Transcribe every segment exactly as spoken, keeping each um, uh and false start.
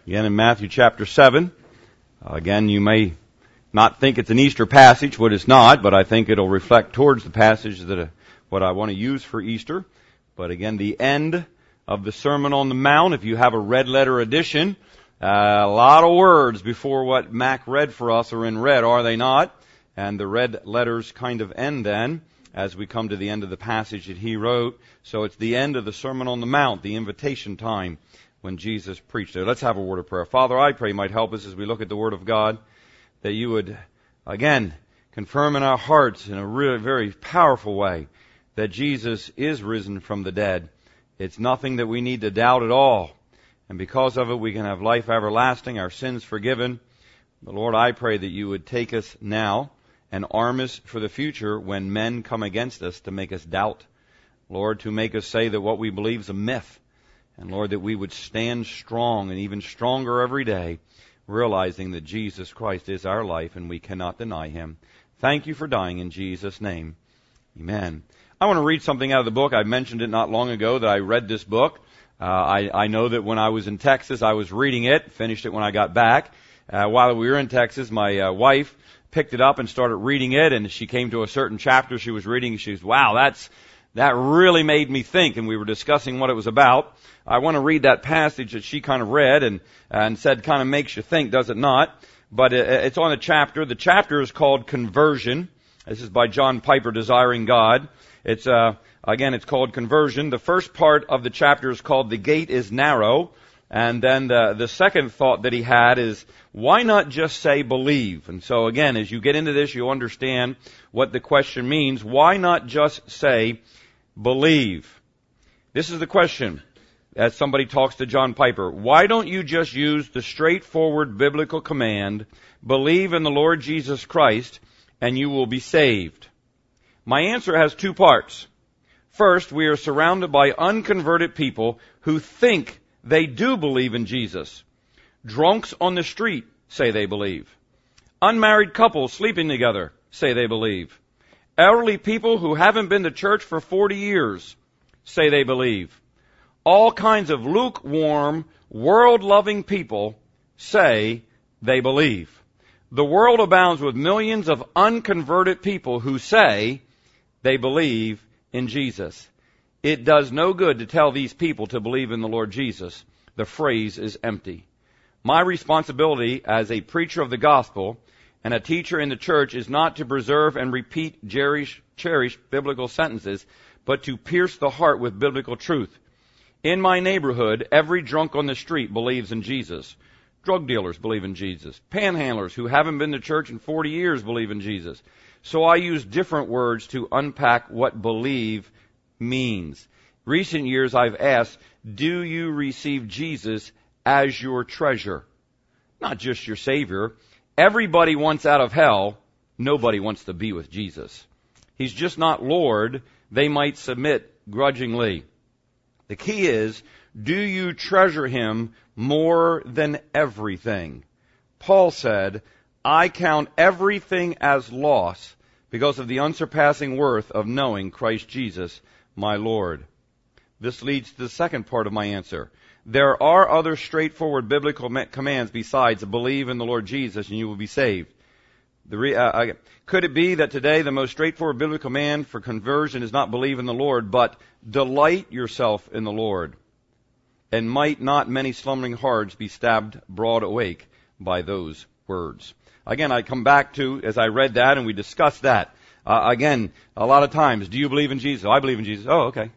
Again, in Matthew chapter seven. Uh, again, you may not think it's an Easter passage, what it's not, but I think it'll reflect towards the passage that uh, what I want to use for Easter. But again, the end of the Sermon on the Mount, if you have a red letter edition, uh, a lot of words before what Mac read for us are in red, are they not? And the red letters kind of end then as we come to the end of the passage that he wrote. So it's the end of the Sermon on the Mount, the invitation time when Jesus preached there. Let's have a word of prayer. Father, I pray you might help us as we look at the Word of God, that you would, again, confirm in our hearts in a really very powerful way that Jesus is risen from the dead. It's nothing that we need to doubt at all. And because of it, we can have life everlasting, our sins forgiven. But Lord, I pray that you would take us now and arm us for the future when men come against us to make us doubt. Lord, to make us say that what we believe is a myth. And Lord, that we would stand strong and even stronger every day, realizing that Jesus Christ is our life and we cannot deny Him. Thank you for dying in Jesus' name. Amen. I want to read something out of the book. I mentioned it not long ago that I read this book. Uh, I, I know that when I was in Texas, I was reading it, finished it when I got back. Uh, while we were in Texas, my uh, wife picked it up and started reading it, and she came to a certain chapter she was reading, and she was, wow, that's, that really made me think, and we were discussing what it was about. I want to read that passage that she kind of read and, and said kind of makes you think, does it not? But it's on a chapter. The chapter is called Conversion. This is by John Piper, Desiring God. It's, uh, again, it's called Conversion. The first part of the chapter is called The Gate is Narrow. And then the, the second thought that he had is, why not just say believe? And so again, as you get into this, you'll understand what the question means. Why not just say believe? This is the question as somebody talks to John Piper. Why don't you just use the straightforward biblical command, believe in the Lord Jesus Christ, and you will be saved? My answer has two parts. First, we are surrounded by unconverted people who think they do believe in Jesus. Drunks on the street say they believe. Unmarried couples sleeping together say they believe. Elderly people who haven't been to church for forty years say they believe. All kinds of lukewarm, world-loving people say they believe. The world abounds with millions of unconverted people who say they believe in Jesus. It does no good to tell these people to believe in the Lord Jesus. The phrase is empty. My responsibility as a preacher of the gospel and a teacher in the church is not to preserve and repeat cherished, cherished biblical sentences, but to pierce the heart with biblical truth. In my neighborhood, every drunk on the street believes in Jesus. Drug dealers believe in Jesus. Panhandlers who haven't been to church in forty years believe in Jesus. So I use different words to unpack what believe means. Recent years I've asked, do you receive Jesus as your treasure? Not just your Savior. Everybody wants out of hell. Nobody wants to be with Jesus. He's just not Lord. They might submit grudgingly. The key is, do you treasure Him more than everything? Paul said, I count everything as loss because of the unsurpassing worth of knowing Christ Jesus, my Lord. This leads to the second part of my answer. There are other straightforward biblical commands besides believe in the Lord Jesus and you will be saved. The re, uh, uh, could it be that today the most straightforward biblical command for conversion is not believe in the Lord, but delight yourself in the Lord? And might not many slumbering hearts be stabbed broad awake by those words? Again, I come back to, as I read that and we discussed that, uh, again, a lot of times, do you believe in Jesus? Oh, I believe in Jesus. Oh, okay.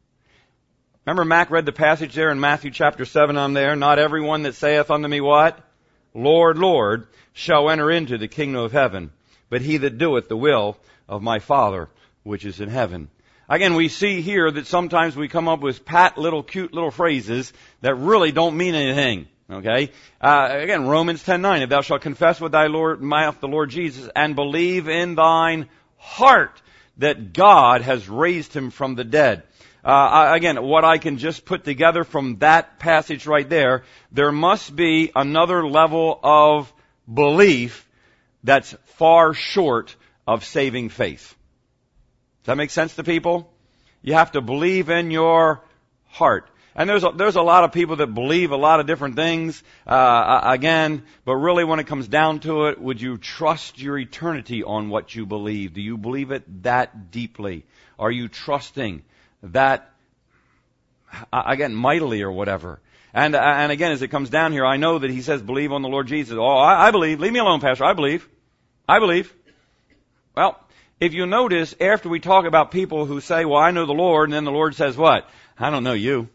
Remember Mac read the passage there in Matthew chapter seven on there? Not everyone that saith unto me what? Lord, Lord, shall enter into the kingdom of heaven, but he that doeth the will of my Father which is in heaven. Again, we see here that sometimes we come up with pat little cute little phrases that really don't mean anything. Okay? Uh, again, Romans ten nine, if thou shalt confess with thy Lord, mouth the Lord Jesus and believe in thine heart that God has raised him from the dead. Uh, again, what I can just put together from that passage right there, there must be another level of belief that's far short of saving faith. Does that make sense to people? You have to believe in your heart. And there's a, there's a lot of people that believe a lot of different things, uh, again, but really when it comes down to it, would you trust your eternity on what you believe? Do you believe it that deeply? Are you trusting that, again, mightily or whatever? And, and again, as it comes down here, I know that he says, believe on the Lord Jesus. Oh, I, I believe. Leave me alone, Pastor. I believe. I believe. Well, if you notice, after we talk about people who say, well, I know the Lord, and then the Lord says what? I don't know you.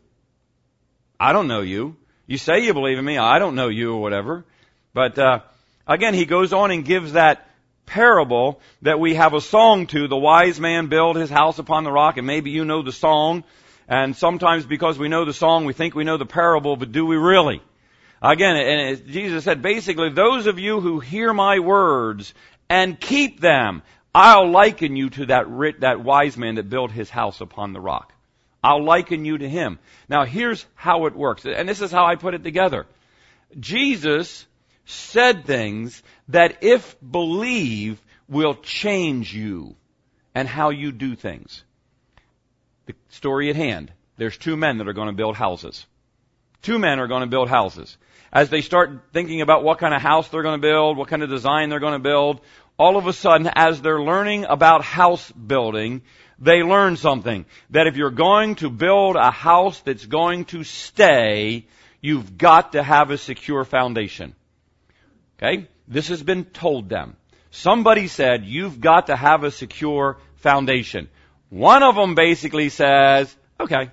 I don't know you. You say you believe in me. I don't know you or whatever. But, uh, again, he goes on and gives that parable that we have a song to. The wise man built his house upon the rock, and maybe you know the song. And sometimes because we know the song, we think we know the parable, but do we really? Again, and Jesus said, basically, those of you who hear my words and keep them, I'll liken you to that rich, that wise man that built his house upon the rock. I'll liken you to him. Now, here's how it works, and this is how I put it together. Jesus said things that, if believed, will change you and how you do things. The story at hand. There's two men that are going to build houses. Two men are going to build houses. As they start thinking about what kind of house they're going to build, what kind of design they're going to build, all of a sudden, as they're learning about house building, they learn something. That if you're going to build a house that's going to stay, you've got to have a secure foundation. Okay? This has been told them. Somebody said, you've got to have a secure foundation. One of them basically says, okay,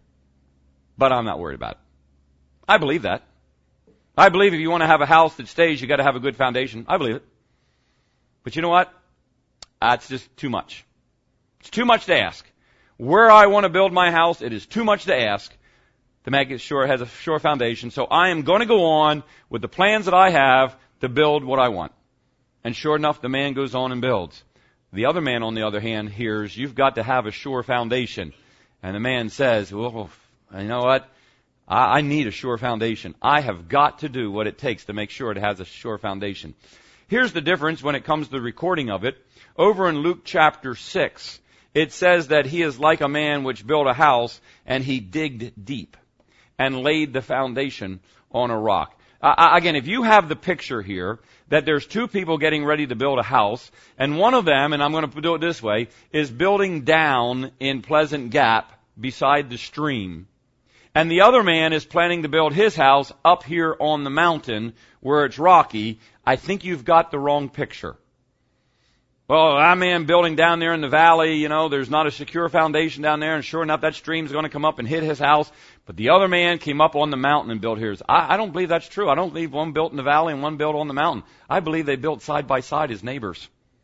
but I'm not worried about it. I believe that. I believe if you want to have a house that stays, you've got to have a good foundation. I believe it. But you know what? That's just too much. It's too much to ask. Where I want to build my house, it is too much to ask to make it sure it has a sure foundation. So I am going to go on with the plans that I have to build what I want. And sure enough, the man goes on and builds. The other man, on the other hand, hears, you've got to have a sure foundation. And the man says, well, you know what? I, I need a sure foundation. I have got to do what it takes to make sure it has a sure foundation. Here's the difference when it comes to the recording of it. Over in Luke chapter six, it says that he is like a man which built a house, and he digged deep and laid the foundation on a rock. Uh, again, if you have the picture here, that there's two people getting ready to build a house, and one of them, and I'm going to do it this way, is building down in Pleasant Gap beside the stream. And the other man is planning to build his house up here on the mountain where it's rocky. I think you've got the wrong picture. Well, that man building down there in the valley, you know, there's not a secure foundation down there, and sure enough, that stream's going to come up and hit his house. But the other man came up on the mountain and built his. I, I don't believe that's true. I don't believe one built in the valley and one built on the mountain. I believe they built side by side as neighbors.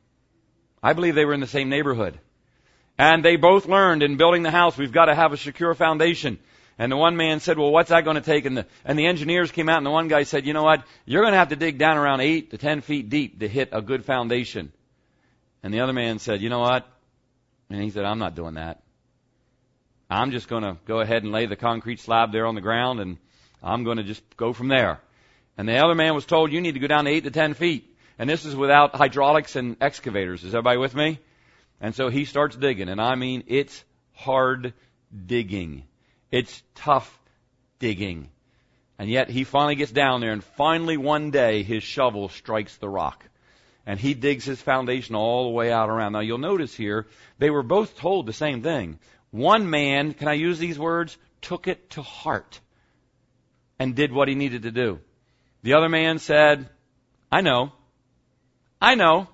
I believe they were in the same neighborhood. And they both learned in building the house, we've got to have a secure foundation. And the one man said, well, what's that going to take? And the, and the engineers came out, and the one guy said, you know what? You're going to have to dig down around eight to ten feet deep to hit a good foundation. And the other man said, you know what? And he said, I'm not doing that. I'm just going to go ahead and lay the concrete slab there on the ground, and I'm going to just go from there. And the other man was told, you need to go down to eight to ten feet. And this is without hydraulics and excavators. Is everybody with me? And so he starts digging. And I mean, it's hard digging. It's tough digging. And yet he finally gets down there, and finally one day his shovel strikes the rock. And he digs his foundation all the way out around. Now you'll notice here, they were both told the same thing. One man, can I use these words, took it to heart and did what he needed to do. The other man said, I know, I know,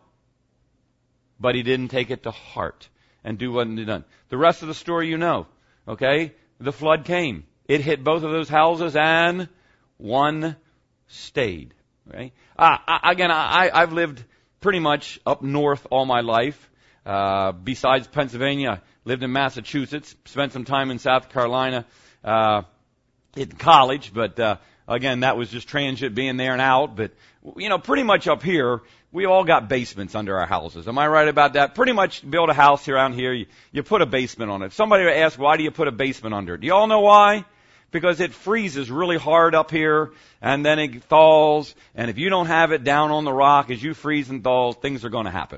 but he didn't take it to heart and do what he done. The rest of the story you know, okay? The flood came. It hit both of those houses, and one stayed. Okay? Uh, I, again, I, I've lived pretty much up north all my life. Uh, besides Pennsylvania, lived in Massachusetts, spent some time in South Carolina uh, in college, but uh, again, that was just transient, being there and out. But, you know, pretty much up here, we all got basements under our houses. Am I right about that? Pretty much build a house around here, you, you put a basement on it. Somebody would ask, why do you put a basement under it? Do you all know why? Because it freezes really hard up here, and then it thaws, and if you don't have it down on the rock, as you freeze and thaws, things are going to happen.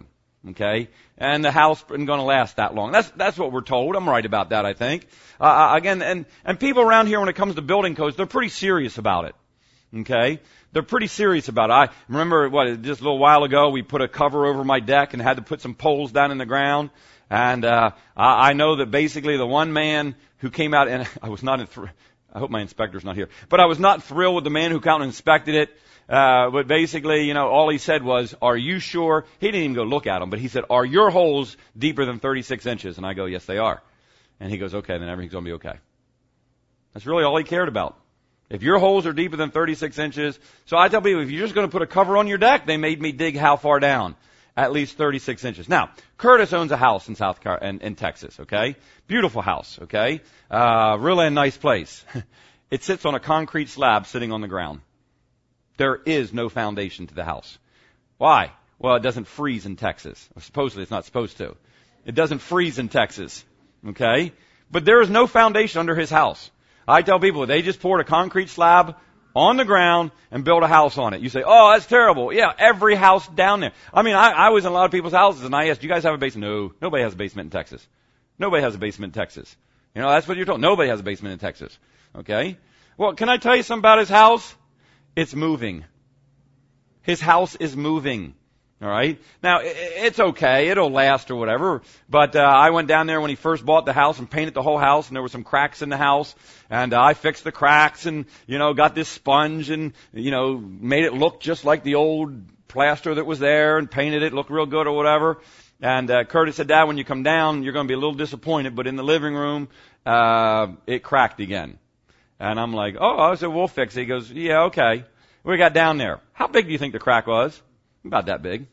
Okay? And the house isn't going to last that long. That's, that's what we're told. I'm right about that, I think. Uh, again, and, and people around here when it comes to building codes, they're pretty serious about it. Okay? They're pretty serious about it. I remember, what, just a little while ago, we put a cover over my deck and had to put some poles down in the ground. And, uh, I, I know that basically the one man who came out, and I was not, in th- I hope my inspector's not here, but I was not thrilled with the man who came out and inspected it. Uh, but basically, you know, all he said was, are you sure? He didn't even go look at them, but he said, are your holes deeper than thirty-six inches? And I go, yes, they are. And he goes, okay, then everything's going to be okay. That's really all he cared about. If your holes are deeper than thirty-six inches, so I tell people, if you're just going to put a cover on your deck, they made me dig how far down? At least thirty-six inches. Now, Curtis owns a house in South Car- in, in Texas, okay? Beautiful house, okay? Uh, really a nice place. It sits on a concrete slab sitting on the ground. There is no foundation to the house. Why? Well, it doesn't freeze in Texas. Supposedly it's not supposed to. It doesn't freeze in Texas. Okay? But there is no foundation under his house. I tell people, they just poured a concrete slab on the ground and built a house on it. You say, oh, that's terrible. Yeah, every house down there. I mean, I, I was in a lot of people's houses and I asked, do you guys have a basement? No, nobody has a basement in Texas. Nobody has a basement in Texas. You know, that's what you're told. Nobody has a basement in Texas. Okay? Well, can I tell you something about his house? It's moving. His house is moving. All right? Now, it's okay. It'll last or whatever. But uh, I went down there when he first bought the house and painted the whole house, and there were some cracks in the house. And uh, I fixed the cracks and, you know, got this sponge and, you know, made it look just like the old plaster that was there and painted it, look real good or whatever. And uh, Curtis said, Dad, when you come down, you're going to be a little disappointed, but in the living room, uh, it cracked again. And I'm like, oh, I said, we'll fix it. He goes, yeah, okay. We got down there. How big do you think the crack was? About that big.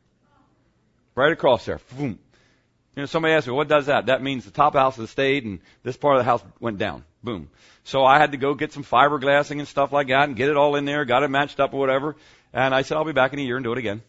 Right across there. Boom. You know, somebody asked me, what does that? That means the top of the house has stayed and this part of the house went down. Boom. So I had to go get some fiberglassing and stuff like that and get it all in there, got it matched up or whatever. And I said, I'll be back in a year and do it again.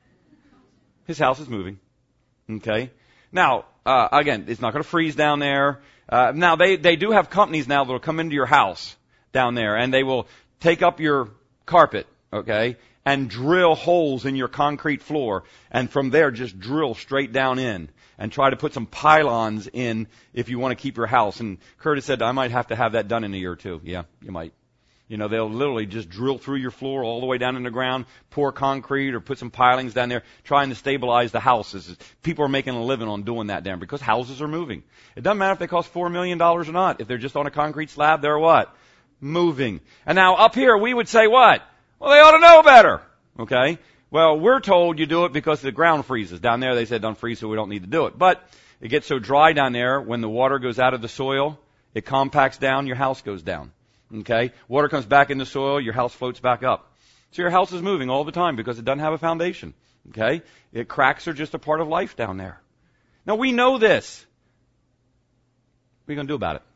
His house is moving. Okay. Now, uh, again, it's not going to freeze down there. Uh, now they, they do have companies now that will come into your house down there and they will take up your carpet, okay, and drill holes in your concrete floor and from there just drill straight down in and try to put some pylons in if you want to keep your house. And Curtis said, I might have to have that done in a year or two. Yeah, you might. You know, they'll literally just drill through your floor all the way down in the ground, pour concrete or put some pilings down there, trying to stabilize the houses. People are making a living on doing that down because houses are moving. It doesn't matter if they cost four million dollars or not. If they're just on a concrete slab, they're what? Moving. And now up here we would say what? Well, they ought to know better. Okay? Well, we're told you do it because the ground freezes. Down there they said don't freeze, so we don't need to do it. But it gets so dry down there, when the water goes out of the soil, it compacts down, your house goes down. Okay? Water comes back in the soil, your house floats back up. So your house is moving all the time because it doesn't have a foundation. Okay? It, cracks are just a part of life down there. Now we know this. What are you going to do about it?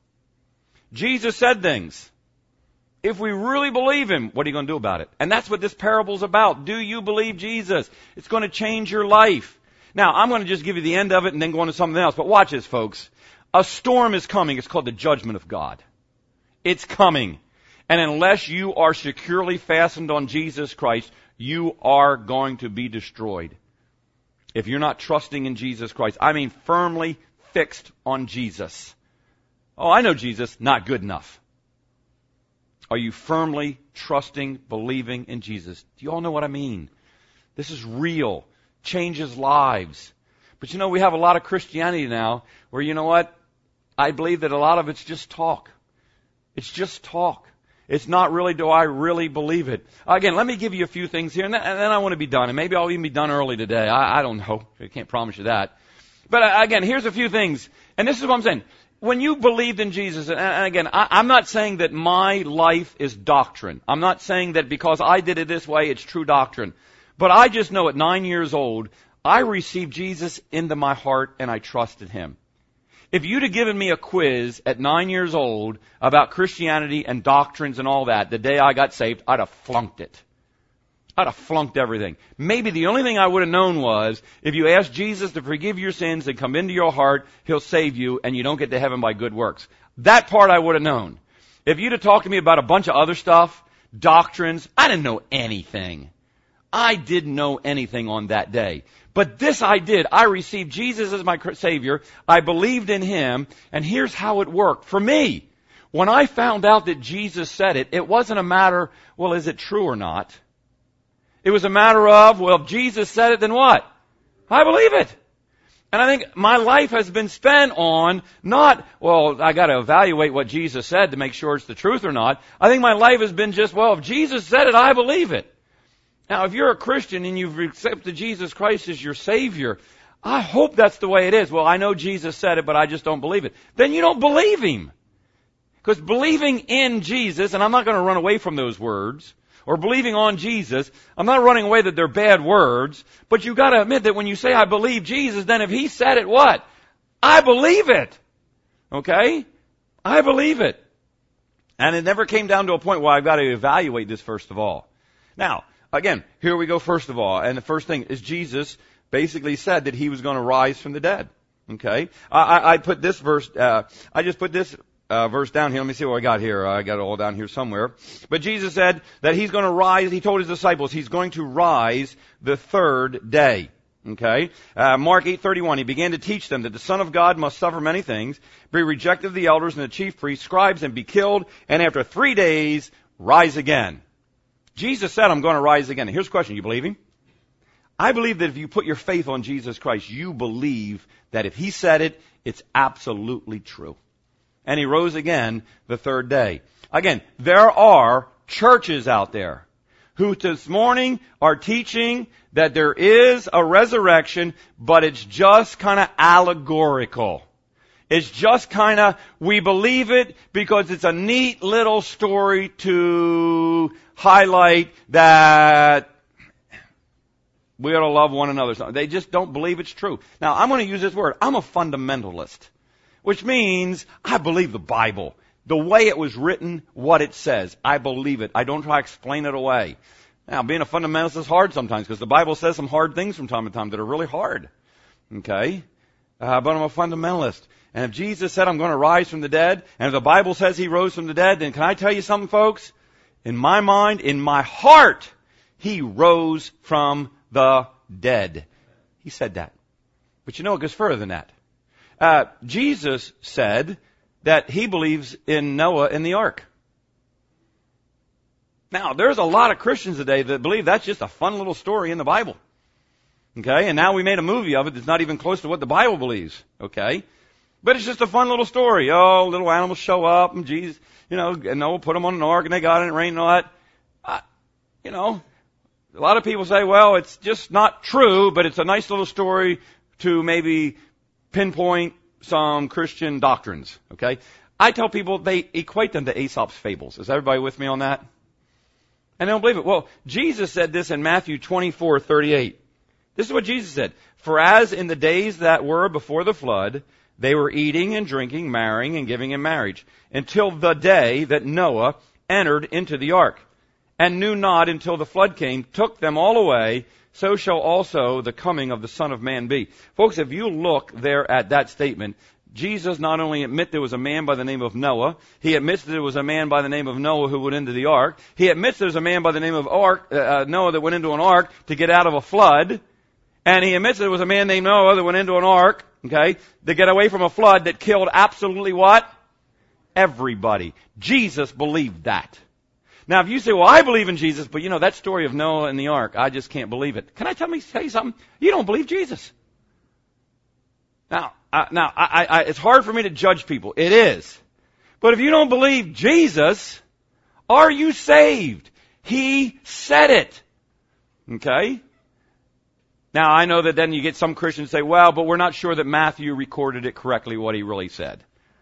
Jesus said things. If we really believe Him, what are you going to do about it? And that's what this parable's about. Do you believe Jesus? It's going to change your life. Now, I'm going to just give you the end of it and then go on to something else. But watch this, folks. A storm is coming. It's called the judgment of God. It's coming. And unless you are securely fastened on Jesus Christ, you are going to be destroyed. If you're not trusting in Jesus Christ, I mean firmly fixed on Jesus. Oh, I know Jesus, not good enough. Are you firmly trusting, believing in Jesus? Do you all know what I mean? This is real. Changes lives. But you know, we have a lot of Christianity now where, you know what? I believe that a lot of it's just talk. It's just talk. It's not really, do I really believe it? Again, let me give you a few things here, and then, and then I want to be done. And maybe I'll even be done early today. I, I don't know. I can't promise you that. But uh, again, here's a few things. And this is what I'm saying. When you believed in Jesus, and, and again, I, I'm not saying that my life is doctrine. I'm not saying that because I did it this way, it's true doctrine. But I just know at nine years old, I received Jesus into my heart and I trusted Him. If you'd have given me a quiz at nine years old about Christianity and doctrines and all that, the day I got saved, I'd have flunked it. I'd have flunked everything. Maybe the only thing I would have known was, if you ask Jesus to forgive your sins and come into your heart, He'll save you and you don't get to heaven by good works. That part I would have known. If you'd have talked to me about a bunch of other stuff, doctrines, I didn't know anything. I didn't know anything on that day. But this I did. I received Jesus as my Savior. I believed in Him. And here's how it worked for me. When I found out that Jesus said it, it wasn't a matter, well, is it true or not? It was a matter of, well, if Jesus said it, then what? I believe it. And I think my life has been spent on not, well, I got to evaluate what Jesus said to make sure it's the truth or not. I think my life has been just, well, if Jesus said it, I believe it. Now, if you're a Christian and you've accepted Jesus Christ as your Savior, I hope that's the way it is. Well, I know Jesus said it, but I just don't believe it. Then you don't believe Him. Because believing in Jesus, and I'm not going to run away from those words, or believing on Jesus, I'm not running away that they're bad words, but you've got to admit that when you say I believe Jesus, then if He said it, what? I believe it. Okay? I believe it. And it never came down to a point where I've got to evaluate this first of all. Now, again, here we go first of all, and the first thing is Jesus basically said that He was going to rise from the dead. Okay? I, I, I put this verse, uh, I just put this Uh, verse down here. Let me see what I got here. I got it all down here somewhere. But Jesus said that He's going to rise. He told His disciples He's going to rise the third day. Okay? Uh, Mark eight thirty-one. He began to teach them that the Son of God must suffer many things, be rejected of the elders and the chief priests, scribes, and be killed, and after three days rise again. Jesus said, I'm going to rise again. Here's the question. You believe Him? I believe that if you put your faith on Jesus Christ, you believe that if He said it, it's absolutely true. And He rose again the third day. Again, there are churches out there who this morning are teaching that there is a resurrection, but it's just kind of allegorical. It's just kind of, we believe it because it's a neat little story to highlight that we ought to love one another. They just don't believe it's true. Now, I'm going to use this word. I'm a fundamentalist. Which means I believe the Bible. The way it was written, what it says. I believe it. I don't try to explain it away. Now, being a fundamentalist is hard sometimes because the Bible says some hard things from time to time that are really hard. Okay? Uh, but I'm a fundamentalist. And if Jesus said I'm going to rise from the dead, and if the Bible says He rose from the dead, then can I tell you something, folks? In my mind, in my heart, He rose from the dead. He said that. But you know, it goes further than that. Uh, Jesus said that He believes in Noah and the ark. Now, there's a lot of Christians today that believe that's just a fun little story in the Bible. Okay? And now we made a movie of it that's not even close to what the Bible believes. Okay? But it's just a fun little story. Oh, little animals show up and Jesus, you know, and Noah put them on an ark and they got in, it rained and all that. Uh, you know, a lot of people say, well, it's just not true, but it's a nice little story to maybe pinpoint some Christian doctrines, okay? I tell people they equate them to Aesop's fables. Is everybody with me on that? And they don't believe it. Well, Jesus said this in Matthew twenty-four thirty-eight. This is what Jesus said. For as in the days that were before the flood, they were eating and drinking, marrying and giving in marriage, until the day that Noah entered into the ark, and knew not until the flood came, took them all away, so shall also the coming of the Son of Man be. Folks, if you look there at that statement, Jesus not only admits there was a man by the name of Noah, He admits that there was a man by the name of Noah who went into the ark. He admits there's a man by the name of ark, uh, Noah that went into an ark to get out of a flood. And He admits there was a man named Noah that went into an ark, okay, to get away from a flood that killed absolutely what? Everybody. Jesus believed that. Now, if you say, well, I believe in Jesus, but you know, that story of Noah and the ark, I just can't believe it. Can I tell me, tell you something? You don't believe Jesus. Now, I, now, I, I, it's hard for me to judge people. It is. But if you don't believe Jesus, are you saved? He said it. Okay? Now, I know that then you get some Christians say, well, but we're not sure that Matthew recorded it correctly, what he really said.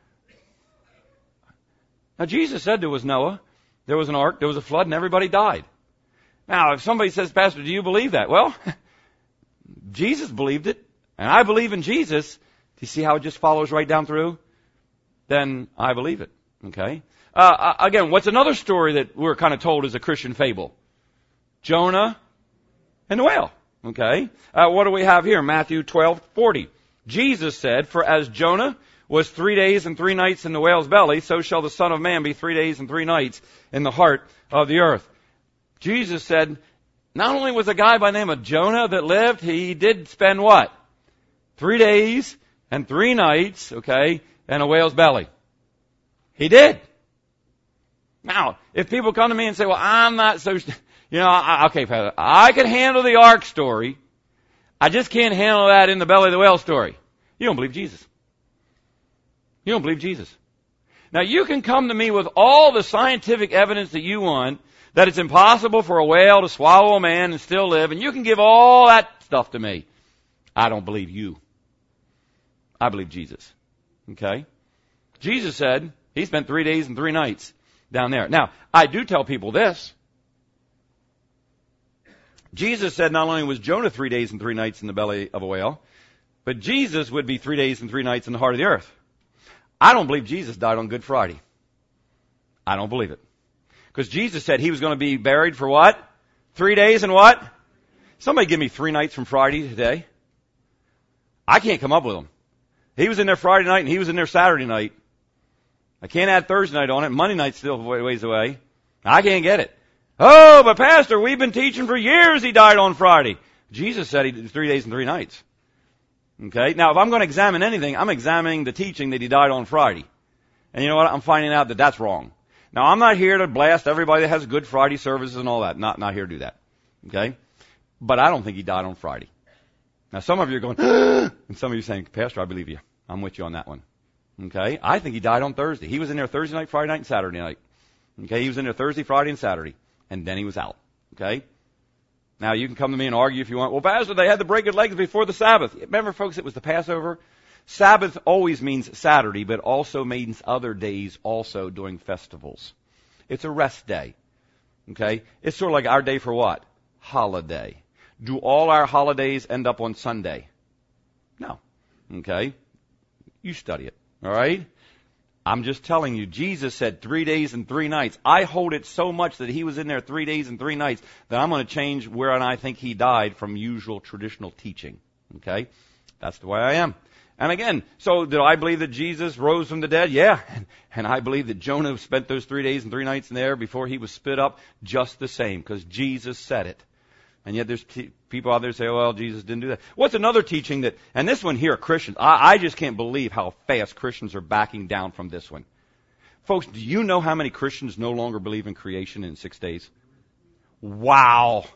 Now, Jesus said there was Noah. There was an ark, there was a flood, and everybody died. Now, if somebody says, Pastor, do you believe that? Well, Jesus believed it, and I believe in Jesus. Do you see how it just follows right down through? Then I believe it. Okay? Uh, again, what's another story that we're kind of told is a Christian fable? Jonah and the whale. Okay? Uh, what do we have here? Matthew twelve forty. Jesus said, for as Jonah was three days and three nights in the whale's belly, so shall the Son of Man be three days and three nights in the heart of the earth. Jesus said, not only was a guy by the name of Jonah that lived, he did spend what? Three days and three nights, okay, in a whale's belly. He did. Now, if people come to me and say, well, I'm not so, you know, I, okay, Pastor, I can handle the ark story. I just can't handle that in the belly of the whale story. You don't believe Jesus. You don't believe Jesus. Now, you can come to me with all the scientific evidence that you want, that it's impossible for a whale to swallow a man and still live, and you can give all that stuff to me. I don't believe you. I believe Jesus. Okay? Jesus said he spent three days and three nights down there. Now, I do tell people this. Jesus said not only was Jonah three days and three nights in the belly of a whale, but Jesus would be three days and three nights in the heart of the earth. I don't believe Jesus died on Good Friday. I don't believe it. Because Jesus said he was going to be buried for what? Three days and what? Somebody give me three nights from Friday today. I can't come up with them. He was in there Friday night and he was in there Saturday night. I can't add Thursday night on it. Monday night's still ways away. I can't get it. Oh, but Pastor, we've been teaching for years he died on Friday. Jesus said he did three days and three nights. Okay? Now, if I'm going to examine anything, I'm examining the teaching that he died on Friday. And you know what? I'm finding out that that's wrong. Now, I'm not here to blast everybody that has Good Friday services and all that. Not, not here to do that. Okay? But I don't think he died on Friday. Now, some of you are going, and some of you are saying, Pastor, I believe you. I'm with you on that one. Okay? I think he died on Thursday. He was in there Thursday night, Friday night, and Saturday night. Okay? He was in there Thursday, Friday, and Saturday. And then he was out. Okay? Now, you can come to me and argue if you want. Well, Pastor, they had to break his legs before the Sabbath. Remember, folks, it was the Passover? Sabbath always means Saturday, but also means other days also during festivals. It's a rest day. Okay? It's sort of like our day for what? Holiday. Do all our holidays end up on Sunday? No. Okay? You study it. All right? I'm just telling you, Jesus said three days and three nights. I hold it so much that he was in there three days and three nights that I'm going to change where and I think he died from usual traditional teaching. Okay? That's the way I am. And again, so did I believe that Jesus rose from the dead? Yeah. And, and I believe that Jonah spent those three days and three nights in there before he was spit up just the same, because Jesus said it. And yet there's t- people out there say, well, Jesus didn't do that. What's another teaching that, and this one here, Christians, I, I just can't believe how fast Christians are backing down from this one. Folks, do you know how many Christians no longer believe in creation in six days? Wow.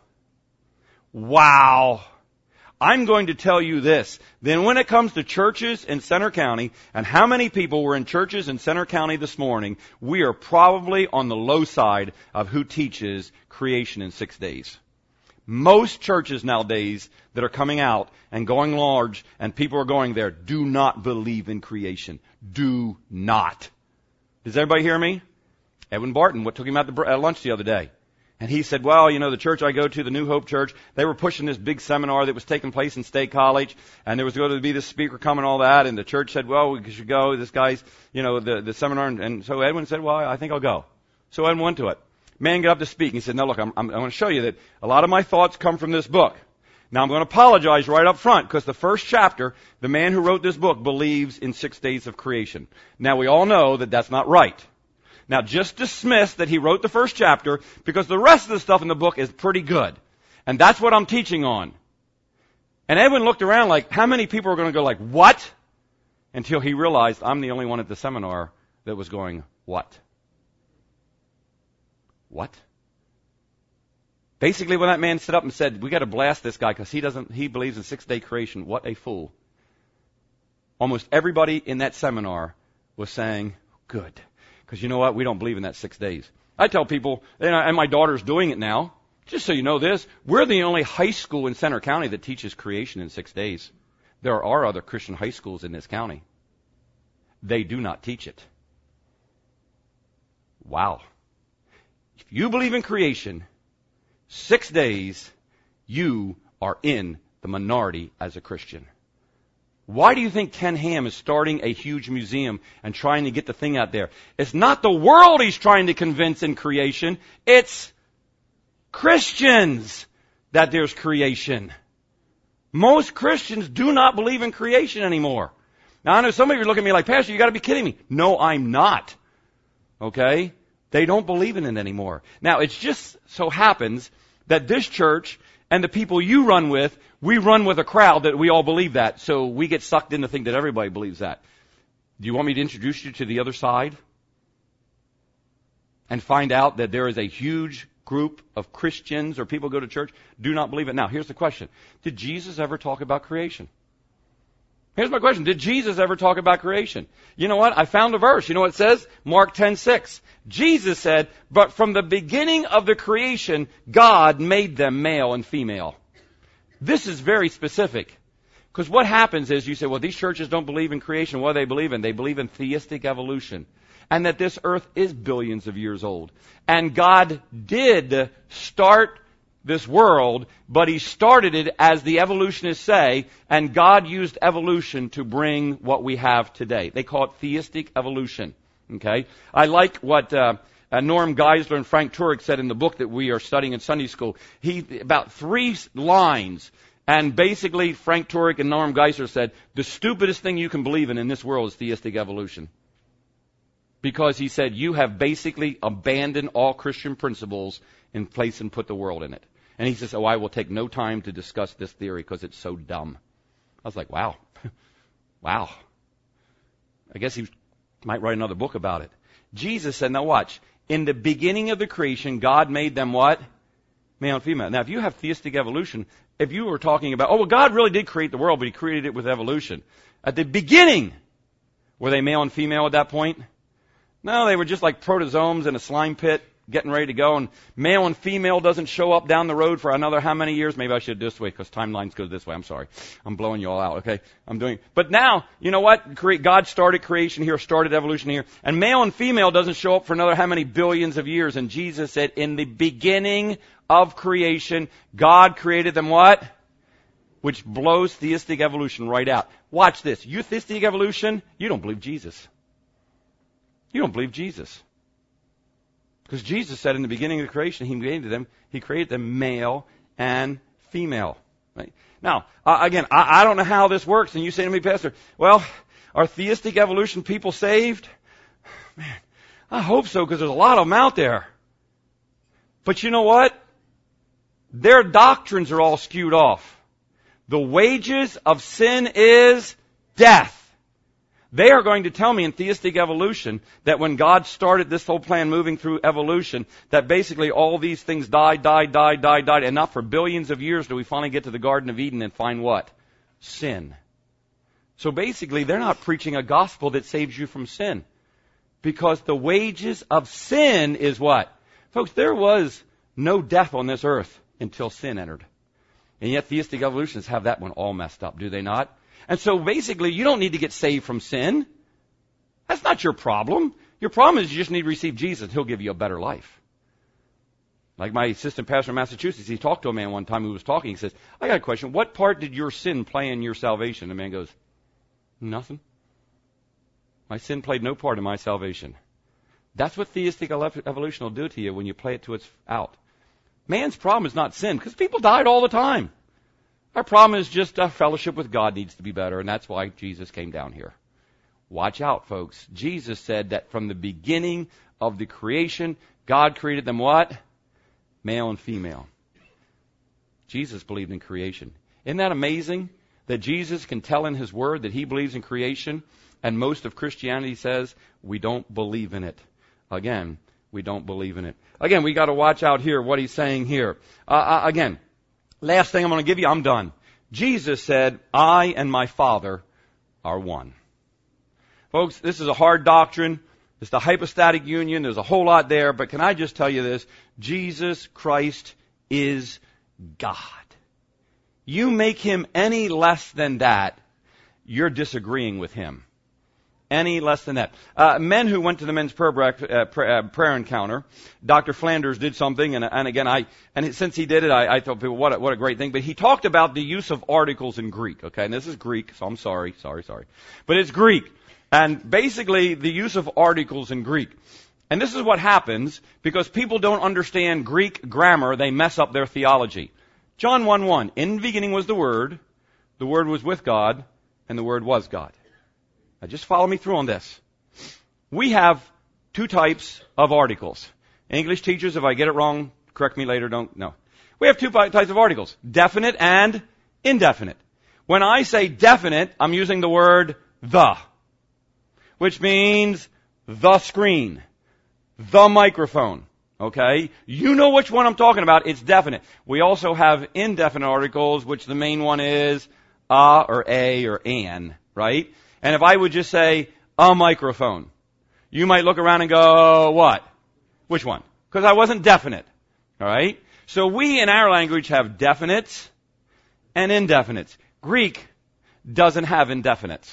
Wow. I'm going to tell you this. Then when it comes to churches in Centre County, and how many people were in churches in Centre County this morning, we are probably on the low side of who teaches creation in six days. Most churches nowadays that are coming out and going large and people are going there do not believe in creation. Do not. Does everybody hear me? Edwin Barton, what took him out to lunch the other day? And he said, well, you know, the church I go to, the New Hope Church, they were pushing this big seminar that was taking place in State College, and there was going to be this speaker coming, all that, and the church said, well, we should go. This guy's, you know, the, the seminar, and, and so Edwin said, well, I think I'll go. So Edwin went to it. Man got up to speak, and he said, no, look, I'm, I'm, I'm going to show you that a lot of my thoughts come from this book. Now, I'm going to apologize right up front, because the first chapter, the man who wrote this book believes in six days of creation. Now, we all know that that's not right. Now, just dismiss that he wrote the first chapter, because the rest of the stuff in the book is pretty good. And that's what I'm teaching on. And Edwin looked around like, how many people are going to go like, what? Until he realized I'm the only one at the seminar that was going, what? What? Basically, when that man stood up and said, we got to blast this guy because he doesn't, he believes in six-day creation. What a fool. Almost everybody in that seminar was saying, good. Because you know what? We don't believe in that six days. I tell people, and my daughter's doing it now, just so you know this, we're the only high school in Centre County that teaches creation in six days. There are other Christian high schools in this county. They do not teach it. Wow. If you believe in creation, six days, you are in the minority as a Christian. Why do you think Ken Ham is starting a huge museum and trying to get the thing out there? It's not the world he's trying to convince in creation. It's Christians that there's creation. Most Christians do not believe in creation anymore. Now, I know some of you are looking at me like, Pastor, you got to be kidding me. No, I'm not. Okay? They don't believe in it anymore. Now, it just so happens that this church and the people you run with, we run with a crowd that we all believe that. So we get sucked in to think that everybody believes that. Do you want me to introduce you to the other side? And find out that there is a huge group of Christians or people who go to church do not believe it. Now, here's the question. Did Jesus ever talk about creation? Here's my question. Did Jesus ever talk about creation? You know what? I found a verse. You know what it says? Mark ten six. Jesus said, but from the beginning of the creation, God made them male and female. This is very specific. Because what happens is you say, well, these churches don't believe in creation. What do they believe in? They believe in theistic evolution. And that this earth is billions of years old. And God did start this world, but He started it as the evolutionists say, and God used evolution to bring what we have today. They call it theistic evolution. Okay? I like what uh, uh, Norm Geisler and Frank Turek said in the book that we are studying in Sunday school. He, about three lines, and basically Frank Turek and Norm Geisler said, the stupidest thing you can believe in in this world is theistic evolution. Because he said, you have basically abandoned all Christian principles in place and put the world in it. And he says, oh, I will take no time to discuss this theory because it's so dumb. I was like, wow. Wow. I guess he might write another book about it. Jesus said, now watch. In the beginning of the creation, God made them what? Male and female. Now, if you have theistic evolution, if you were talking about, oh, well, God really did create the world, but He created it with evolution. At the beginning, were they male and female at that point? No, they were just like protozoans in a slime pit getting ready to go, and male and female doesn't show up down the road for another how many years? Maybe I should do this way because timelines go this way. I'm sorry. I'm blowing you all out, okay? I'm doing, but now, you know what? God started creation here, started evolution here, and male and female doesn't show up for another how many billions of years, and Jesus said, in the beginning of creation, God created them what? Which blows theistic evolution right out. Watch this. You theistic evolution, you don't believe Jesus. You don't believe Jesus. Because Jesus said in the beginning of the creation, He created them, He created them male and female. Right? Now, uh, again, I, I don't know how this works. And you say to me, Pastor, well, are theistic evolution people saved? Man, I hope so, because there's a lot of them out there. But you know what? Their doctrines are all skewed off. The wages of sin is death. They are going to tell me in theistic evolution that when God started this whole plan moving through evolution, that basically all these things died, died, died, died, died, and not for billions of years do we finally get to the Garden of Eden and find what? Sin. So basically, they're not preaching a gospel that saves you from sin. Because the wages of sin is what? Folks, there was no death on this earth until sin entered. And yet theistic evolutionists have that one all messed up, do they not? And so basically, you don't need to get saved from sin. That's not your problem. Your problem is you just need to receive Jesus. He'll give you a better life. Like my assistant pastor in Massachusetts, he talked to a man one time who was talking. He says, I got a question. What part did your sin play in your salvation? The man goes, nothing. My sin played no part in my salvation. That's what theistic evolution will do to you when you play it to its out. Man's problem is not sin, because people died all the time. Our problem is just our fellowship with God needs to be better, and that's why Jesus came down here. Watch out, folks. Jesus said that from the beginning of the creation, God created them what? Male and female. Jesus believed in creation. Isn't that amazing? That Jesus can tell in His Word that He believes in creation, and most of Christianity says we don't believe in it. Again, we don't believe in it. Again, we got to watch out here what He's saying here. Uh, uh, again, last thing I'm going to give you, I'm done. Jesus said, I and my Father are one. Folks, this is a hard doctrine. It's the hypostatic union. There's a whole lot there. But can I just tell you this? Jesus Christ is God. You make Him any less than that, you're disagreeing with Him. Any less than that. Uh, men who went to the men's prayer, uh, prayer, uh, prayer encounter, Doctor Flanders did something, and, and again, I and since he did it, I, I told people what a, what a great thing. But he talked about the use of articles in Greek. Okay, and this is Greek, so I'm sorry, sorry, sorry, but it's Greek, and basically the use of articles in Greek. And this is what happens because people don't understand Greek grammar; they mess up their theology. John one one. In the beginning was the Word, the Word was with God, and the Word was God. Now just follow me through on this. We have two types of articles. English teachers, if I get it wrong, correct me later, don't, no. We have two types of articles, definite and indefinite. When I say definite, I'm using the word the, which means the screen, the microphone. Okay? You know which one I'm talking about. It's definite. We also have indefinite articles, which the main one is a or a or an, right? And if I would just say a microphone, you might look around and go, what? Which one? Because I wasn't definite. All right? So we in our language have definites and indefinites. Greek doesn't have indefinites.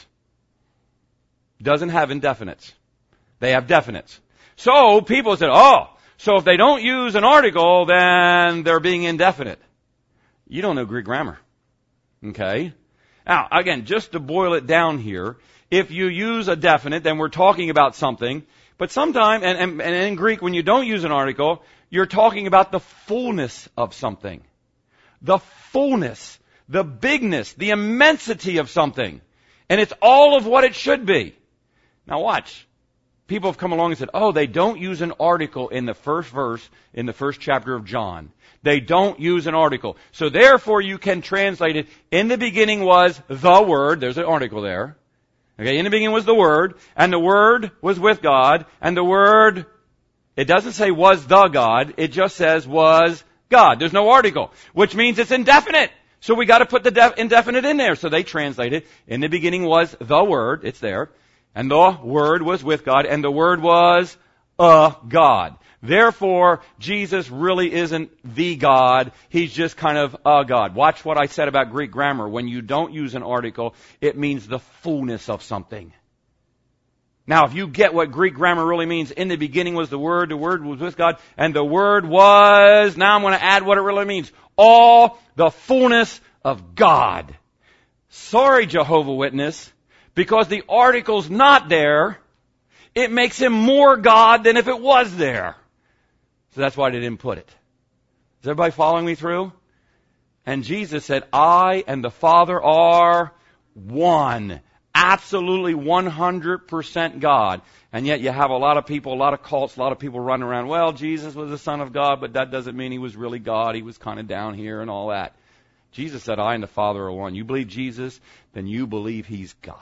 Doesn't have indefinites. They have definites. So people said, oh, so if they don't use an article, then they're being indefinite. You don't know Greek grammar. Okay? Now, again, just to boil it down here, if you use a definite, then we're talking about something. But sometimes, and, and, and in Greek, when you don't use an article, you're talking about the fullness of something. The fullness, the bigness, the immensity of something. And it's all of what it should be. Now watch. People have come along and said, oh, they don't use an article in the first verse in the first chapter of John. They don't use an article. So therefore you can translate it, in the beginning was the Word. There's an article there. Okay, in the beginning was the Word, and the Word was with God, and the Word, it doesn't say was the God, it just says was God. There's no article, which means it's indefinite. So we got to put the def- indefinite in there. So they translate it, in the beginning was the Word, it's there. And the Word was with God, and the Word was a God. Therefore, Jesus really isn't the God. He's just kind of a God. Watch what I said about Greek grammar. When you don't use an article, it means the fullness of something. Now, if you get what Greek grammar really means, in the beginning was the Word, the Word was with God, and the Word was, now I'm going to add what it really means, all the fullness of God. Sorry, Jehovah's Witness. Because the article's not there, it makes him more God than if it was there. So that's why they didn't put it. Is everybody following me through? And Jesus said, I and the Father are one. Absolutely one hundred percent God. And yet you have a lot of people, a lot of cults, a lot of people running around, well, Jesus was the Son of God, but that doesn't mean he was really God. He was kind of down here and all that. Jesus said, I and the Father are one. You believe Jesus, then you believe he's God.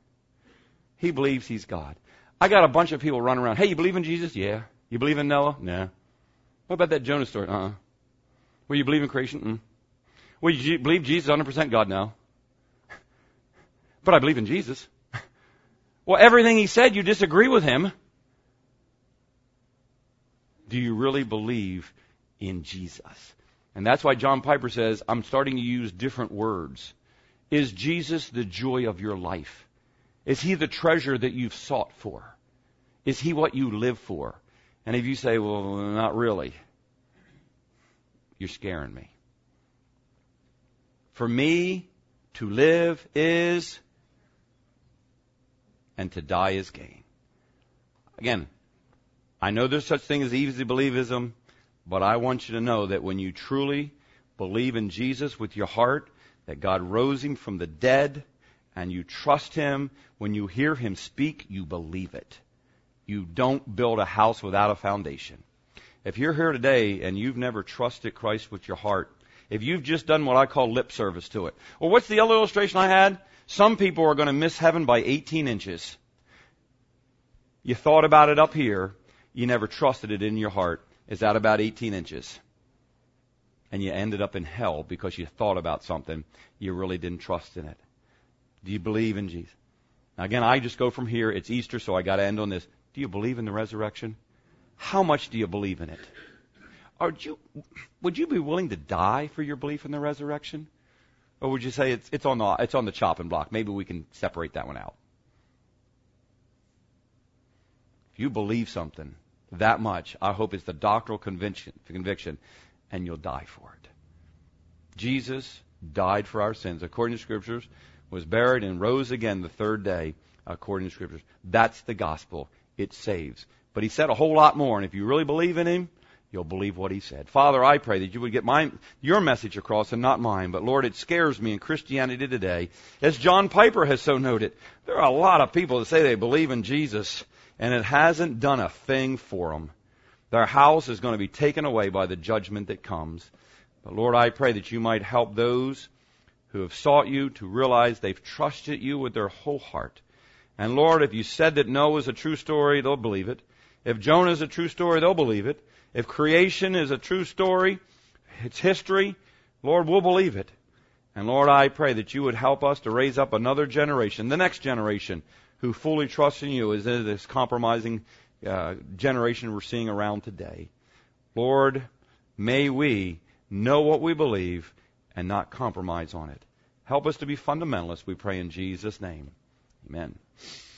He believes he's God. I got a bunch of people running around. Hey, you believe in Jesus? Yeah. You believe in Noah? No. What about that Jonah story? Uh-uh. Well, you believe in creation? Mm. Well, you believe Jesus is one hundred percent God? No. But I believe in Jesus. Well, everything he said, you disagree with him. Do you really believe in Jesus? And that's why John Piper says, I'm starting to use different words. Is Jesus the joy of your life? Is he the treasure that you've sought for? Is he what you live for? And if you say, well, not really, you're scaring me. For me, to live is, and to die is gain. Again, I know there's such thing as easy believism, but I want you to know that when you truly believe in Jesus with your heart, that God rose him from the dead, and you trust him, when you hear him speak, you believe it. You don't build a house without a foundation. If you're here today and you've never trusted Christ with your heart, if you've just done what I call lip service to it. Well, what's the other illustration I had? Some people are going to miss heaven by eighteen inches. You thought about it up here. You never trusted it in your heart. It's at about eighteen inches. And you ended up in hell because you thought about something. You really didn't trust in it. Do you believe in Jesus? Now again, I just go from here. It's Easter, so I got to end on this. Do you believe in the resurrection? How much do you believe in it? Are you, would you be willing to die for your belief in the resurrection? Or would you say it's, it's on the, it's on the chopping block? Maybe we can separate that one out. If you believe something that much, I hope it's the doctrinal conviction, conviction, and you'll die for it. Jesus died for our sins, according to Scriptures, was buried and rose again the third day, according to Scriptures. That's the gospel. It saves. But he said a whole lot more, and if you really believe in him, you'll believe what he said. Father, I pray that you would get my, your message across and not mine. But Lord, it scares me in Christianity today. As John Piper has so noted, there are a lot of people that say they believe in Jesus, and it hasn't done a thing for them. Their house is going to be taken away by the judgment that comes. But Lord, I pray that you might help those who have sought you to realize they've trusted you with their whole heart. And Lord, if you said that Noah is a true story, they'll believe it. If Jonah is a true story, they'll believe it. If creation is a true story, it's history, Lord, we'll believe it. And Lord, I pray that you would help us to raise up another generation, the next generation, who fully trusts in you, as in this compromising uh, generation we're seeing around today. Lord, may we know what we believe and not compromise on it. Help us to be fundamentalists, we pray in Jesus' name. Amen.